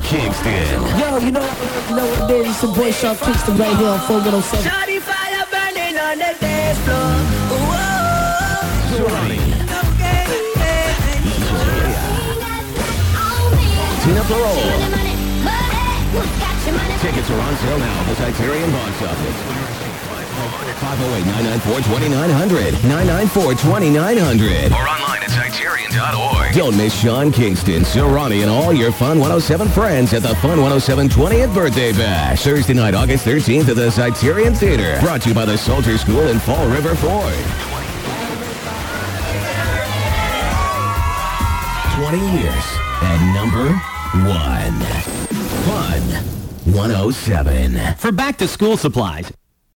Kingston. Yo, you know what it is? It's your boy Sean Kingston right here on 4107. Shawty fire burning on the dance floor. Johnny. Tina Parole. Tickets are on sale now at the Criterion Box Office. 508-994-2900. 994-2900. Or online at Criterion.org. Don't miss Sean Kingston, Sirani, and all your Fun 107 friends at the Fun 107 20th Birthday Bash. Thursday night, August 13th at the Criterion Theater. Brought to you by the Soldier School in Fall River, Ford. 20 years at number 1. Fun 107. For back-to-school supplies,